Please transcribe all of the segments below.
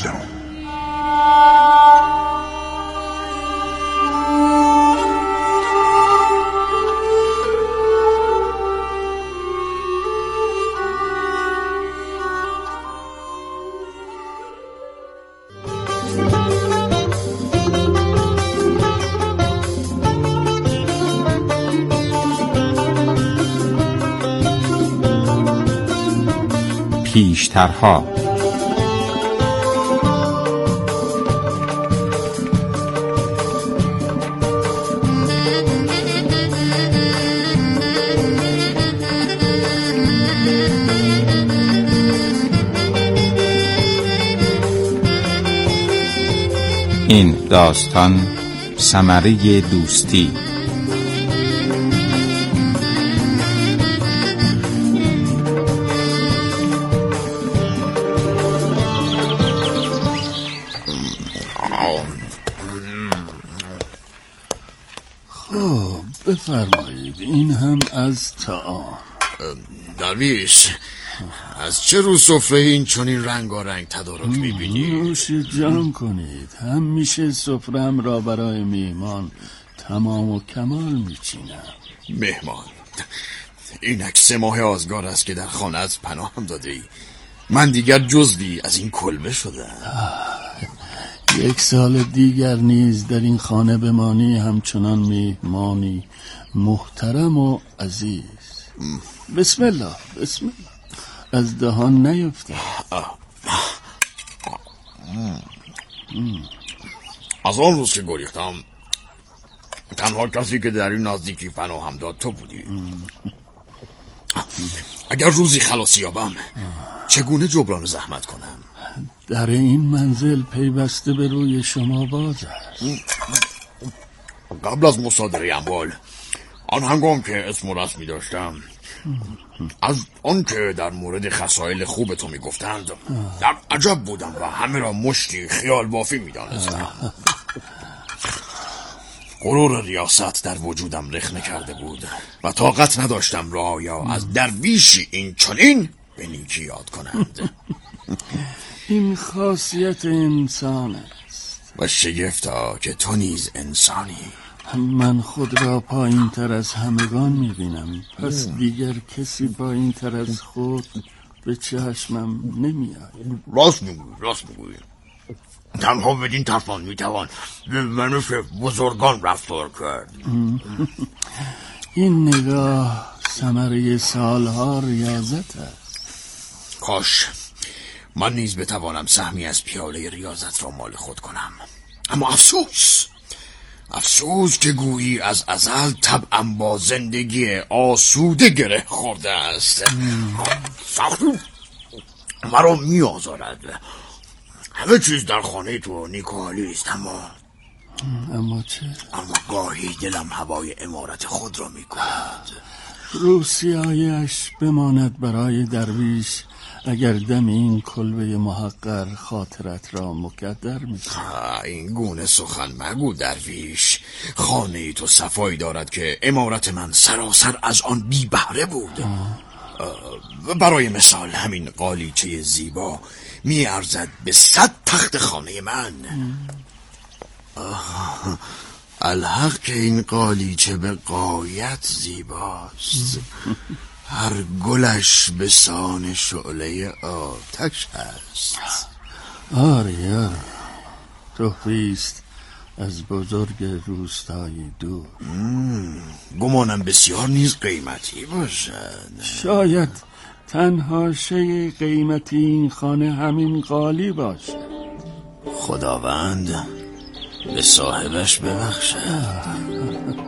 28. پیشترها. این داستان ثمره دوستی. بفرمایید، این هم از طعام. درویش، از چه رو سفره این چنین رنگارنگ تدارک میبینی؟ نوش جان کنید، همیشه سفره‌ام را برای میهمان تمام و کمال میچینم. مهمان؟ اینک 3 ماه آزگار است که در خانه از پناه هم داده ای. من دیگر جزوی از این کلبه شدم. 1 سال دیگر نیز در این خانه بمانی همچنان میهمانی محترم و عزیز. بسم الله، بسم الله، از دهان نیفته. از آن روز که گریختم تنها کسی که در این نزدیکی پناهم داد تو بودی. اگر روزی خلاصی یابم چگونه جبران زحمت کنم؟ در این منزل پیوسته به روی شما باز است. قبل از مصادره اموال، آن هنگام که اسم و رسمی داشتم، از آن که در مورد خصایل خوب تو میگفتند در عجب بودم و همه را مشتی خیال بافی میدانستم. غرور ریاست در وجودم رخنه کرده بود و طاقت نداشتم رعایا از درویشی این چنین به نیکی یاد کنند. این خاصیت انسان است و شگفتا که تو نیز انسانی. من خود را پایین تر از همگان میبینم، پس دیگر کسی پایین تر از خود به چشمم نمیاد. راست میگویی. تنها بدین تفان میتوان به منش بزرگان رفتار کرد. این نگاه ثمره سالها ریاضت است. کاش من نیز بتوانم سهمی از پیاله ریاضت را مال خود کنم. اما افسوس که گویی از ازل طبعم با زندگی آسوده گره خورده است. سخت مرا میآزارد. همه چیز در خانه تو نیکوحالی است، اما چه؟ اما گاهی دلم هوای عمارت خود را میکند. روسیایش بماند برای درویش اگر دم این کلبه محقر خاطرت را مکدر می‌کند. این گونه سخن مگو درویش. خانه تو صفایی دارد که عمارت من سراسر از آن بی بهره بود. برای مثال همین قالیچه زیبا می ارزد به 100 تخت خانه من. الحق که این قالیچه به غایت زیباست. هر گلش به سان شعله آتش است. آره تحفیست از بزرگ روستایی دور. گمانم بسیار نیز قیمتی باشد. شاید تنها شی قیمتی این خانه همین قالی باشد. خداوند به صاحبش ببخشد.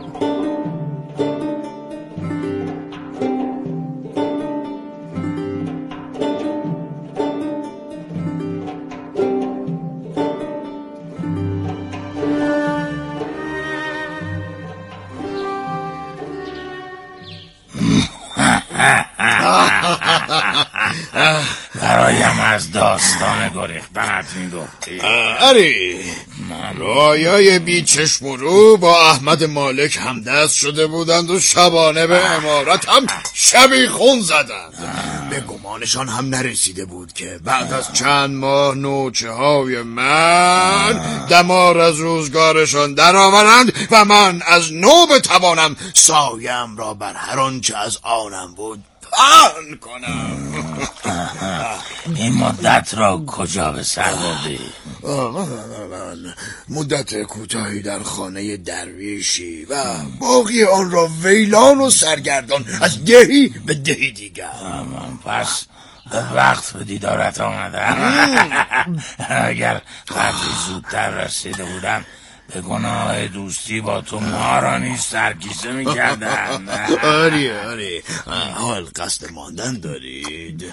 برایم از داستان گریختنت میگفتی؟ آری، رعایای بی چشم و رو با احمد مالک همدست شده بودند و شبانه به عمارت هم شبیخون زدند. به گمانشان هم نرسیده بود که بعد از چند ماه نوچه های من دمار از روزگارشان در آورند و من از نو بتوانم سایم را بر هر آنچه از آنم بود پهن کنم. این مدت را کجا به سر بردی؟ من مدت کوتاهی در خانه درویشی و باقی آن را ویلان و سرگردان از دهی به دهی دیگر. پس وقت به دیدارت آمدم. اگر قدری زودتر رسیده بودم به گناه دوستی با تو ما را نیز سرکیسه می‌کردم. آری حال قصد ماندن دارید؟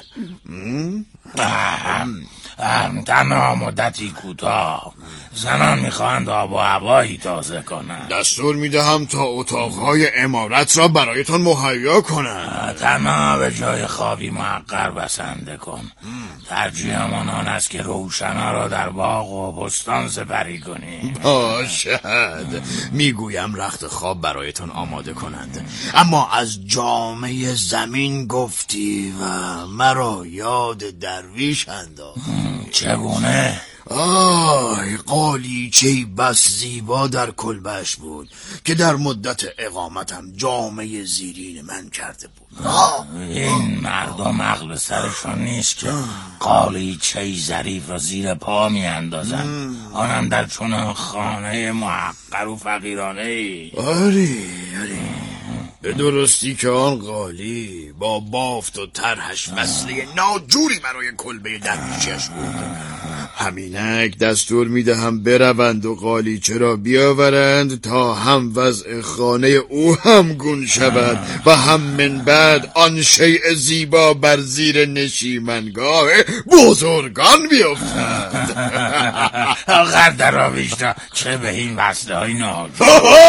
تنها مدتی کوتاه. زنان میخواهند آب و هوایی تازه کنند. دستور میدهم تا اتاقهای عمارت را برایتان مهیا کنند. تنها به جای خوابی محقر بسنده کن. ترجیحم آن است که روشنا را در باغ و بستان سپری کنیم. باشد. میگویم رخت خواب برایتان آماده کنند، اما از جامعه زمین گفتی و مرا یاد درویش انداخت. چگونه؟ قالیچه‌ای بس زیبا در کلبه‌اش بود که در مدت اقامتم جامعه زیرین من کرده بود. این مردم عقل سرشون نیست که قالیچه‌ای ظریف را زیر پا می اندازن، آنم در چنان خانه محقر و فقیرانه‌ای. آری به درستی که آن قالی با بافت و طرحش وصله ناجوری برای کلبه درویشش بود. همینک دستور میدهم بروند و قالیچه را بیاورند تا هم وضع خانه او هم گون شود و هم من بعد آن شیء زیبا بر زیر نشیمنگاه بزرگان بیفتد. آخر دراویش را چه به این وصله های ناجور.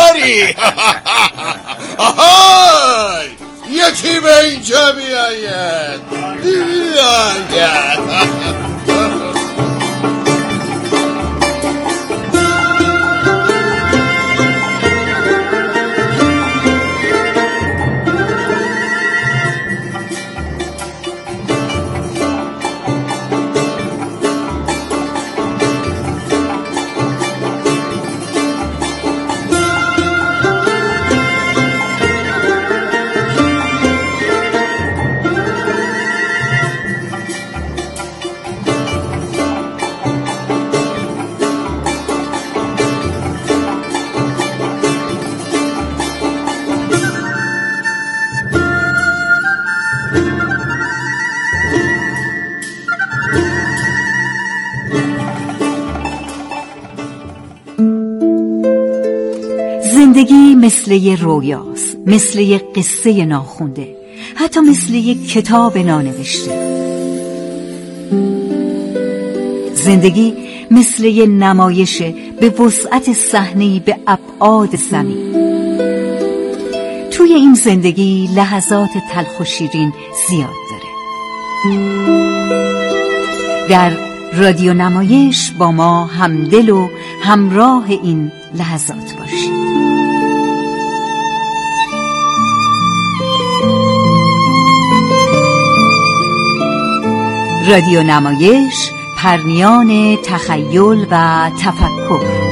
یکی به اینجا بیاید. زندگی مثل یه رویاست، مثل یه قصه ناخونده، حتی مثل یه کتاب نانوشته. زندگی مثل یه نمایش به وسعت صحنه‌ای به ابعاد زمین. توی این زندگی لحظات تلخ و شیرین زیاد داره. در رادیو نمایش با ما همدل و همراه این لحظات باشید. رادیو نمایش، پرنیان تخیل و تفکر.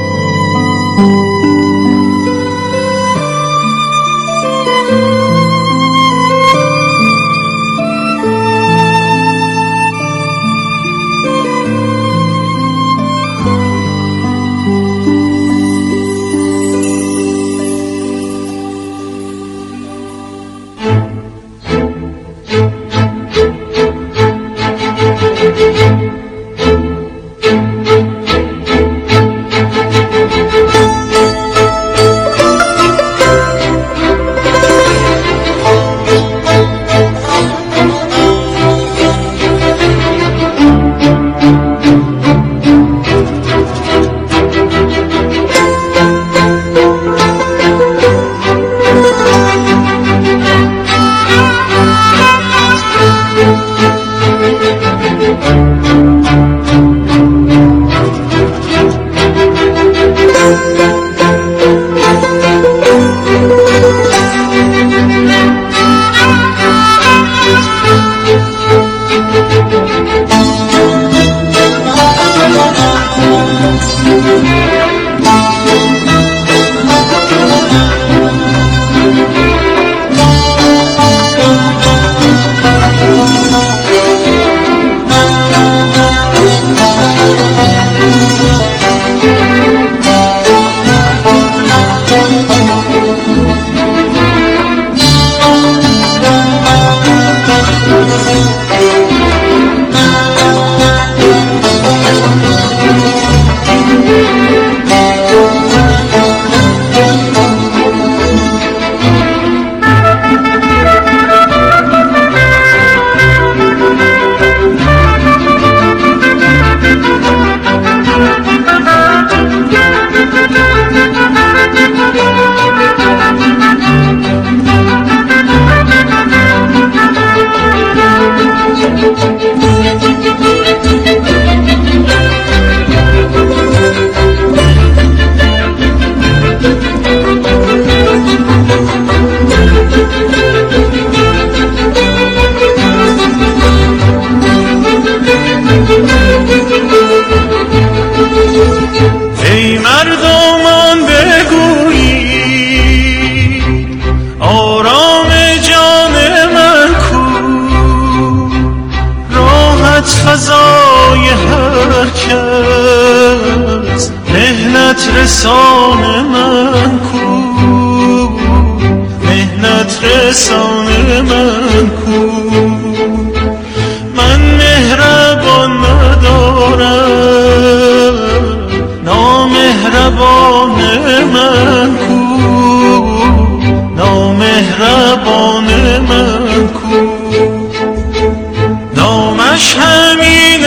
ای مردمان بگویی آرام جان من کو، راحت فضای هر کس مهنت رسان من کو، مهنت رسان من کو. من مهربان ندارم نامهربان من کو، نامهربان من کو. نامش همین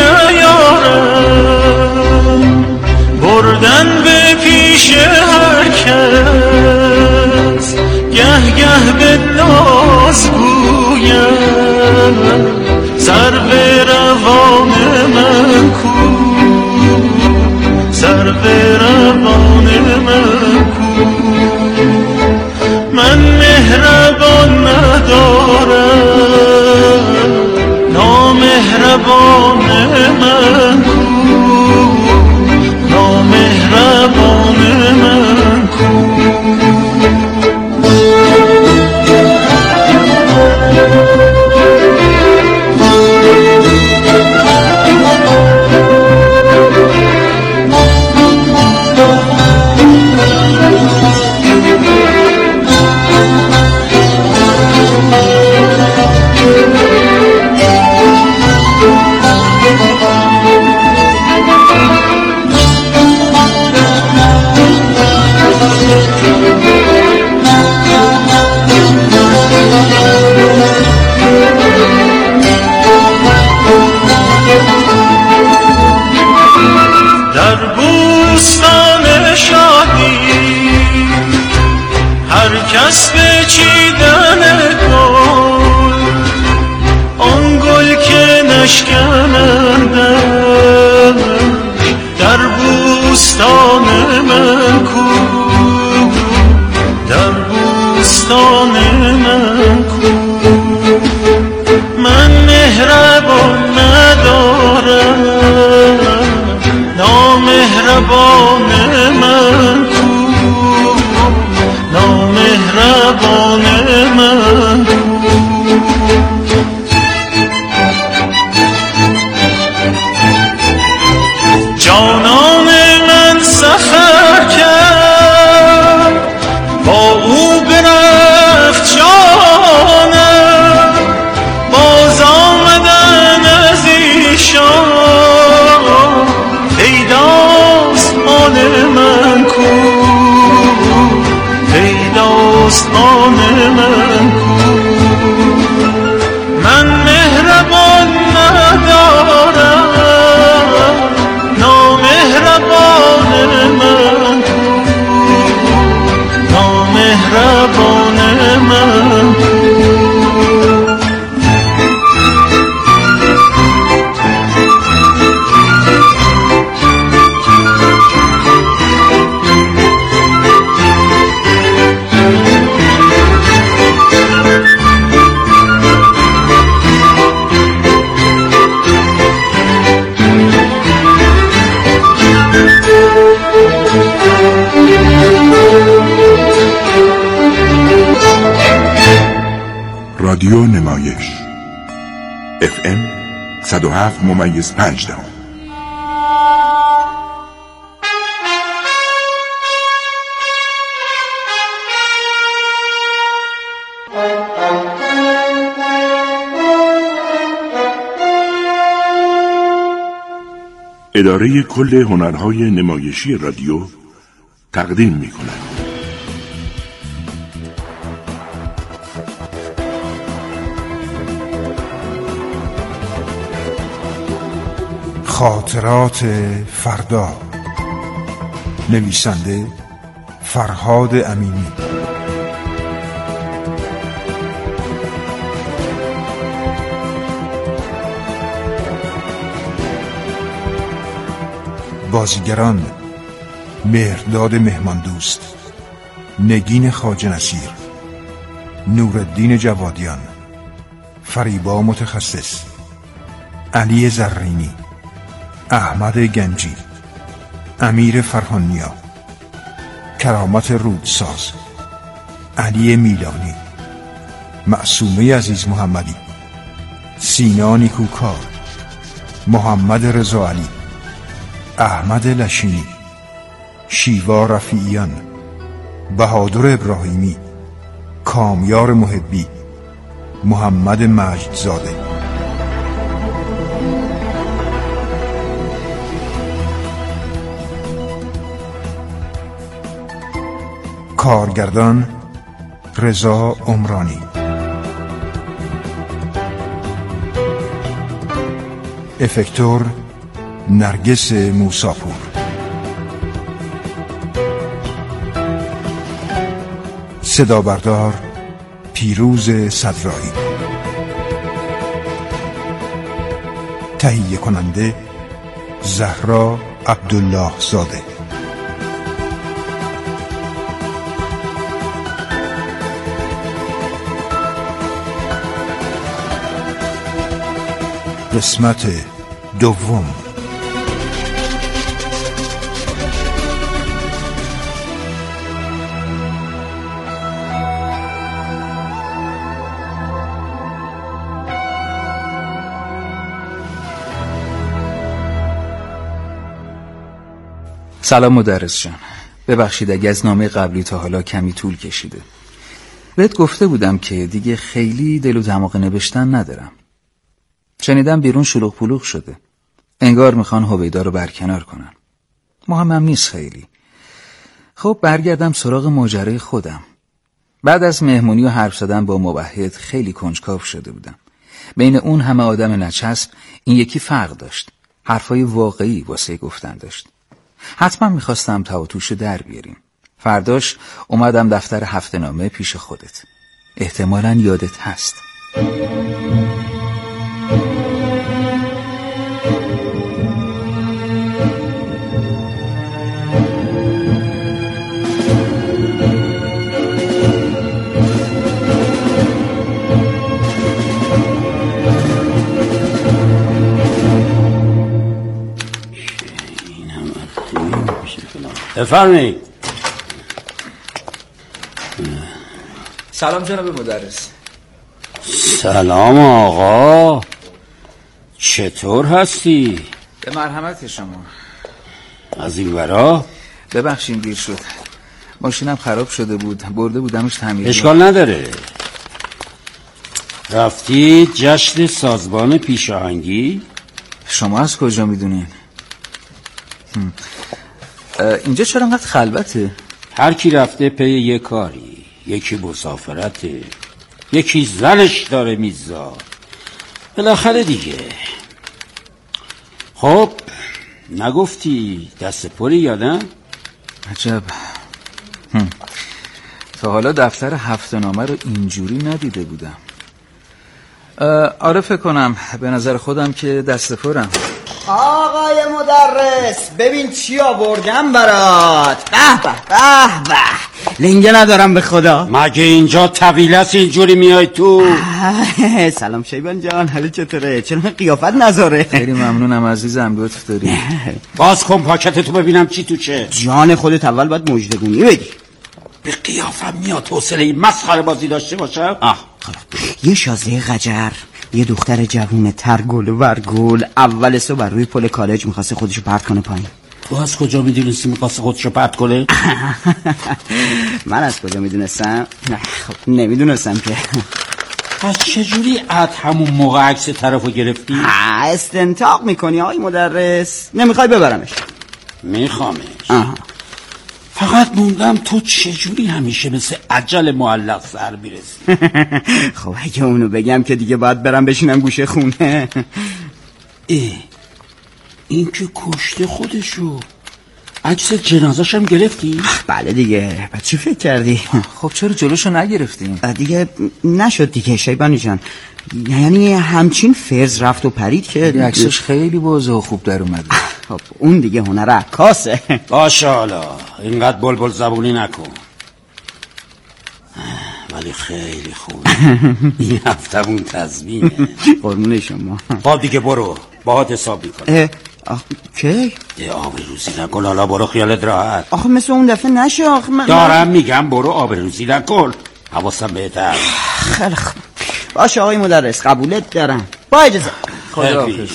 یارم بردن به پیش هر کس، گه گه به ناز گویم سرو روان من کو، سرو روان من کو. من مهربان ندارم نامهربان من کو، نامهربان من کو. در بوستان شادی هر کس به چیدن گل، آن گل که نشکنندش در بوستان من کو، در بوستان من کو. من مهربان ندارم نامهربان من کو، نامهربان من کو. جانان من سفر کرد با او برفت جانم، باز آمدن از ایشان پیداست رادیو نمایش FM 107.5. اداره کل هنرهای نمایشی رادیو تقدیم می‌کند. خاطرات فردا. نویسنده فرهاد امینی. بازیگران: مهرداد مهماندوست، نگین خواجه نصیر، نورالدین جوادیان، فریبا متخصص، علی زرینی، احمد گنجی، امیر فرهانیا، کرامت رودساز، علی میلانی، معصومه عزیز محمدی، سینا نیکوکار، محمد رضا علی، احمد لشینی، شیوا رفیعیان، بهادر ابراهیمی، کامیار محبی، محمد مجدزاده. کارگردان: رضا عمرانی. افکتور: نرگس موساپور. صدا بردار: پیروز صدرایی. تهیه کننده: زهرا عبدالله زاده. قسمت دوم. سلام مدرس جان، ببخشید اگه از نامه قبلی تا حالا کمی طول کشیده. بهت گفته بودم که دیگه خیلی دل و دماغ نوشتن ندارم. شنیدم بیرون شلوغ پلوغ شده، انگار میخوان هویدا رو برکنار کنن. مهمم نیست خیلی. خب برگردم سراغ ماجرای خودم. بعد از مهمونی و حرف زدن با موحد خیلی کنجکاو شده بودم. بین اون همه آدم نچسب این یکی فرق داشت، حرفای واقعی واسه گفتن داشت. حتما میخواستم تاوتوشو در بیاریم. فرداش اومدم دفتر هفته نامه پیش خودت. احتمالاً یادت هست. بفرمایید. سلام جناب مدرس. سلام آقا، چطور هستی؟ به مرحمت شما. از این ورا؟ ببخشید دیر شد، ماشینم خراب شده بود، برده بودمش تعمیری. اشکال نداره. رفتی جشن سازمان پیشاهنگی؟ شما از کجا میدونین؟ اینجا چرا انقدر خلوته؟ هر کی رفته پی یه کاری، یکی مسافرته، یکی زنش داره میزاد، بالاخره دیگه. خب نگفتی دست پری یادم؟ عجب. تا حالا دفتر هفته نامه رو اینجوری ندیده بودم. آره فکر کنم، به نظر خودم که دست پرم. آقای مدرس ببین چی آوردم برات. به به به به، لنگه ندارم به خدا. مگه اینجا طویل است اینجوری میای تو؟ سلام شیبان جان، حالا چطوره؟ چرا قیافت نذاره؟ خیلی ممنونم عزیزم، لطف داری. باز کن پاکتتو ببینم چی توشه. جان خودت اول باید مژدگونی بدی. به قیافم میاد حوصله این مسخره بازی داشته باشم؟ یه شازده قجر، یه دختر جوون ترگل و ورگل اول صبح روی پل کالج میخواسته خودشو پرت کنه پایین. تو از کجا میدونستی میخواسته خودشو پرت کنه؟ من از کجا میدونستم؟ خب نمیدونستم که. پس چجوری همون موقع عکس طرفو گرفتی؟ استنتاق میکنی آقای مدرس؟ نمیخوای ببرمش؟ میخوامش. فقط موندم تو چجوری همیشه مثل عجل معلق سر میرسی؟ خب اگه اونو بگم که دیگه باید برم بشینم گوشه خونه. این که کشته خودشو. عکس جنازش هم گرفتی؟ بله دیگه. بعد چی فکر کردی؟ خب چرا جلوشو نگرفتیم؟ دیگه نشد دیگه شیبانی جان. یعنی همچین فرز رفت و پرید که عکسش خیلی بازه و خوب در اومده. خب اون دیگه هنر عکاسه. باشه حالا اینقدر بلبل زبونی نکن. ولی خیلی خوبه. این هفتمون تضمینه. قربون شما. خب دیگه برو باهات حساب میکنه. کی؟ آبروریزی نکن حالا برو خیالت راحت. آخه مثل اون دفعه نشه. آخه دارم میگم برو آبروریزی نکن. حواسم بهتر. خیلی خوب. باشه آقای مدرس قبولت دارم. با اجازه. خداحافظ.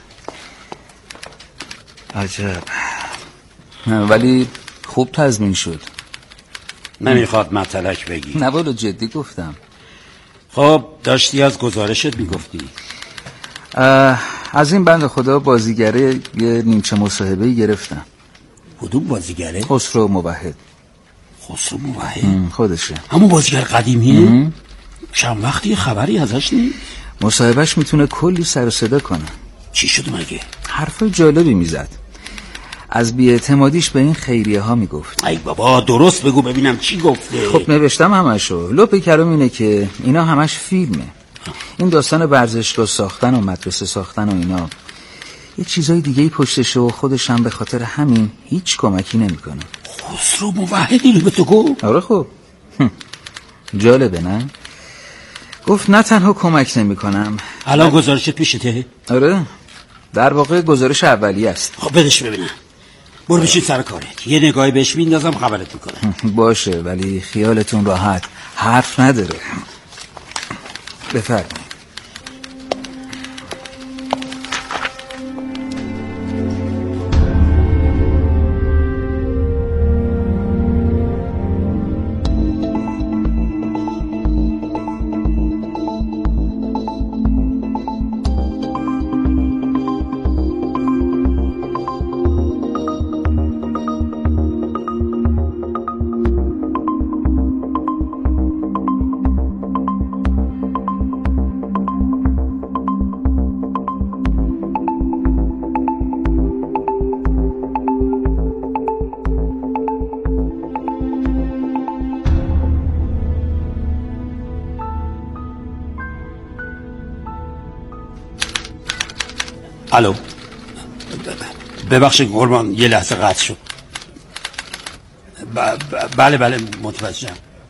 عجب. ولی خوب تضمین شد. نمیخواد مطلق بگی. نه والا جدی گفتم. خب داشتی از گزارشت میگفتی. از این بند خدا بازیگره یه نیمچه مصاحبه‌ای گرفتم. کدوم بازیگره؟ خسرو موحد. خسرو موحد؟ خودشه. همون بازیگر قدیمیه؟ چند وقتی خبری ازش نیست؟ مصاحبهش میتونه کلی سر و صدا کنه. چی شد مگه؟ حرفای جالبی میزد. از بی‌اعتمادیش به این خیریه ها میگفت. ای بابا درست بگو ببینم چی گفته. خب نوشتم همشو. لپ کلام اینه که اینا همش فیلمه. این داستان ورزشگاه ساختن و مدرسه ساختن و اینا یه چیزای دیگه پشتشه و خودش هم به خاطر همین هیچ کمکی نمیکنه. خسرو موحد اینو به تو گفت؟ آره خب. جالبه نه؟ گفت نه تنها کمک نمیکنم. الان گزارشت پیشته؟ آره در واقع گزارش اولیه است. خب بدش ببینم. برو بشین سر کارت. یه نگاهی بهش میندازم خبرت میکنم. باشه ولی خیالتون راحت حرف نداره. بفرمایید. الو ببخشید قربان یه لحظه قطع شد. بله متوجهم.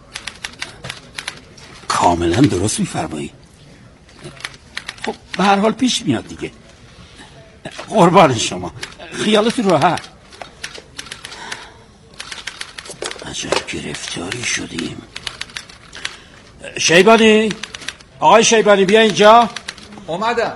کاملا درست میفرمایید. خب به هر حال پیش میاد دیگه. قربان شما خیالتون راحت. عجب گرفتاری شدیم. شیبانی آقای شیبانی بیا اینجا. اومدم.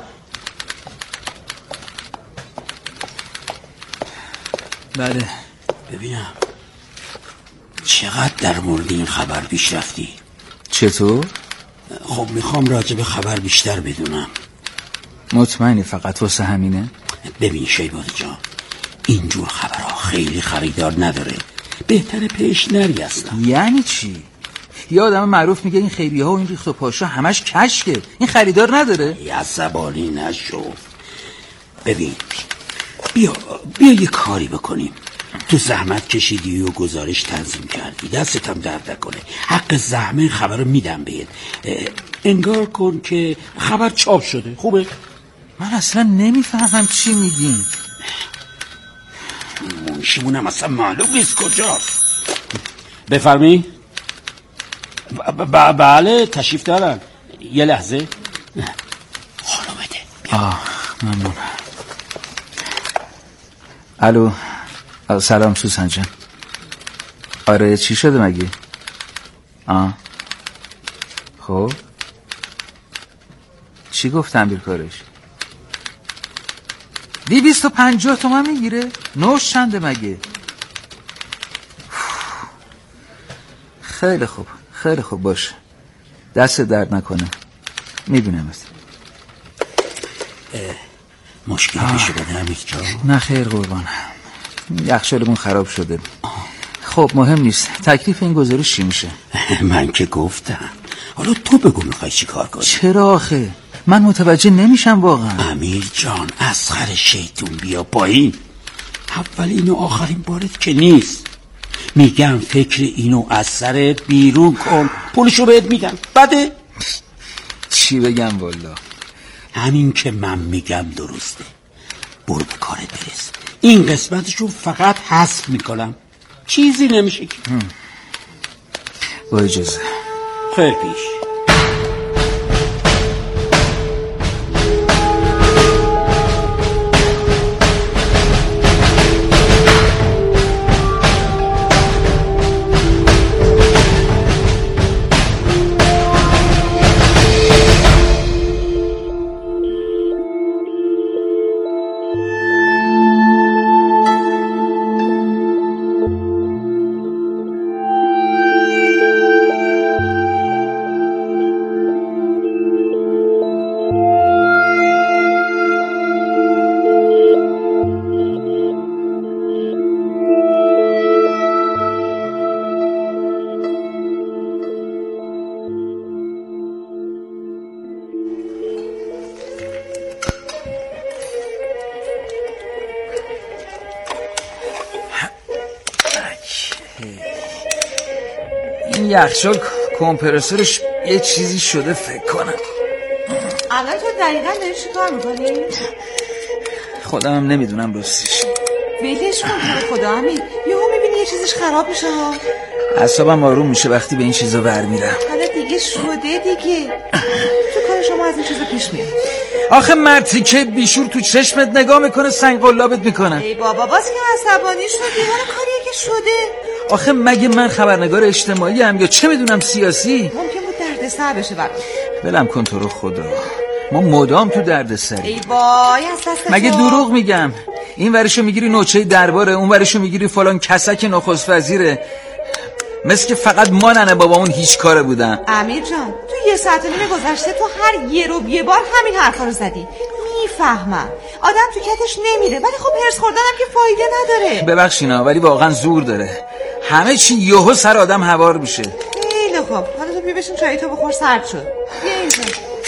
بله ببینم چقدر در مورد این خبر پیش رفتی؟ چطور؟ خب میخوام راجع به خبر بیشتر بدونم. مطمئنی فقط واسه همینه؟ ببین شیبانی جان اینجور خبرها خیلی خریدار نداره. بهتره پیش نری اصلا. یعنی چی؟ یه آدم معروف میگه این خیریه ها و این ریخت و پاشا همش کشکه، این خریدار نداره؟ عصبانی نشو. ببین بیا یه کاری بکنیم. تو زحمت کشیدی و گزارش تنظیم کردی دستتم درد نکنه. حق زحمه خبر رو میدم بهت. انگار کن که خبر چاپ شده. خوبه؟ من اصلا نمیفهمم چی میگین. منشیمونم اصلا معلوم نیست کجا. بفرمی؟ بله تشریف دارن. یه لحظه. حالا بده. ممنون. الو سلام سوسن جان. آره چی شده مگه؟ خب چی گفت تعمیرکارش؟ 250 تومن میگیره؟ نوش چنده مگه؟ خیلی خوب، خیلی خوب، باشه، دست درد نکنه، میبینم. مشکلی پیش اومده امیر جان؟ نه خیر قربان، یخچالمون خراب شده. خب مهم نیست. تکلیف این گزارش چی میشه؟ من که گفتم، حالا تو بگو میخوای چی کار کنی؟ چرا آخه؟ من متوجه نمیشم واقعا. امیر جان، اصغر شیطون بیا پایین. اولین و آخرین بارت که نیست. میگم فکر اینو از سرت بیرون کن، پولشو بهت میدم. بده؟ چی بگم والا؟ همین که من میگم درسته. برو به کارت برس. این قسمتشو فقط حذف میکنم، چیزی نمیشه که. با اجازه. خیر پیش. این یخچال کمپرسورش یه چیزی شده فکر کنم. الان تو دقیقا داری چی کار میکنی؟ خودم هم نمیدونم راستش. ولش کن تو خدا امیر، یهو میبینی یه چیزش خراب میشه ها. اعصابم آروم میشه وقتی به این چیزا ور میرم. حالا دیگه شده دیگه، تو کار شما از این چیزا پیش میاد. آخه مرتی که بیشور تو چشمت نگاه میکنه سنگ قلابت میکنه. ای بابا باز که عصبانی شدی، حالا کاریه که شده. آخه مگه من خبرنگار اجتماعی ام یا چه میدونم سیاسی؟ ممکن بود دردسر بشه برات. ولم کن تو رو خدا، ما مدام تو دردسر. ای وای از دست مگه دروغ میگم؟ این ورشو میگیری نوچه درباره، اون ورشو میگیری فلان کسک نخست وزیره. مثل که فقط ما ننه بابامون هیچ کاره بودن. امیر جان تو 1 ساعت و نیم گذشته تو هر یه بار همین حرفا رو زدی. میفهمم آدم تو کتش نمیره، ولی خب هرس خوردنم که فایده نداره. ببخشینا ولی واقعا زور داره. همه چی یهو سر آدم هوار میشه. خیلی خوب، حالا تو بیا بشین چای تو بخور، سرد شد. بیا اینجا.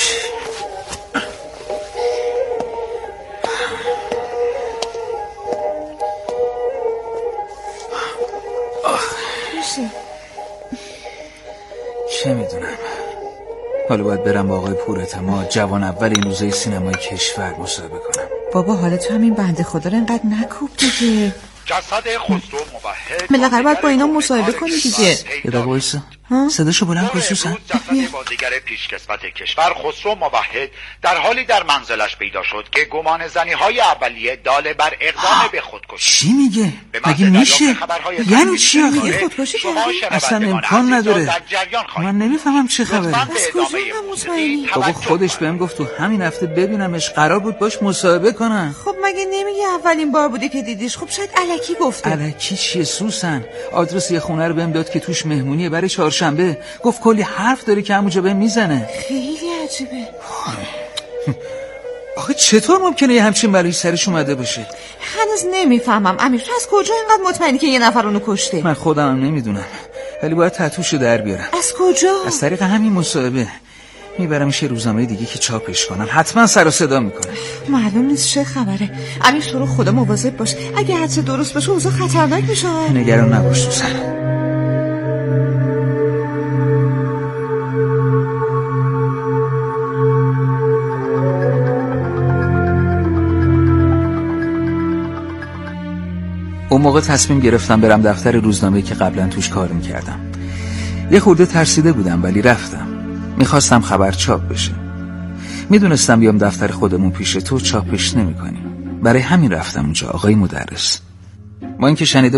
چه میدونم، حالا باید برم با آقای پوراعتماد جوان اول این روزای سینمای کشور مصاحبه کنم. بابا حالا تو همین بنده خدا رو اینقدر نکوب دیگه. جسد خسرو موحد بالاخره باید با اینا مصاحبه کنی دیگه. یه دقیقه وایسا، صداشو بلند کن سوسن. جسد بازیگر پیشکسوت کشور خسرو موحد در حالی در منزلش پیدا شد که گمان زنی های اولیه داله بر اقدام به خودکشی. چی میگه؟ مگه میشه؟ یعنی چی آخه؟ خودکشی کرده؟ اصلا امکان نداره. من نمیفهمم چه خبره. از کجا هم مطمئنی؟ بابا خودش بهم گفت تو همین هفته ببینمش، قرار بود باش مصاحبه کنم. خب مگه نمیگه اولین بار بوده که دیدیش؟ خب شاید الکی گفته. الکی چیه سوسن؟ آدرس یه خونه رو بهم داد که توش مهمونیه برای چهارشنبه. گفت کلی حرف داره که همونجا بهم میزنه. خیلی عجیبه. آخه چطور ممکنه یه همچین بلایی سرش اومده باشه؟ هنوز نمیفهمم امیر، تو از کجا اینقدر مطمئنی که یه نفر اونو کشته؟ من خودم هم نمیدونم، ولی باید تتوشو در بیارم. از کجا؟ از طریق همین مصاحبه. میبرمش یه روزنامه دیگه که چاپش کنم، حتما سر و صدا میکنه. معلوم نیست چه خبره. امیر تو رو خدا مواظب باش، اگه حدس درست باشه اوضاع خطرناک میشه. نگران نباش سوسن. اون موقع تصمیم گرفتم برم دفتر روزنامه‌ای که قبلا توش کار میکردم. یه خورده ترسیده بودم ولی رفتم. میخواستم خبر چاپ بشه. میدونستم بیام دفتر خودمون پیش تو چاپش نمیکنیم. برای همین رفتم اونجا آقای مدرس. با اینکه شنیده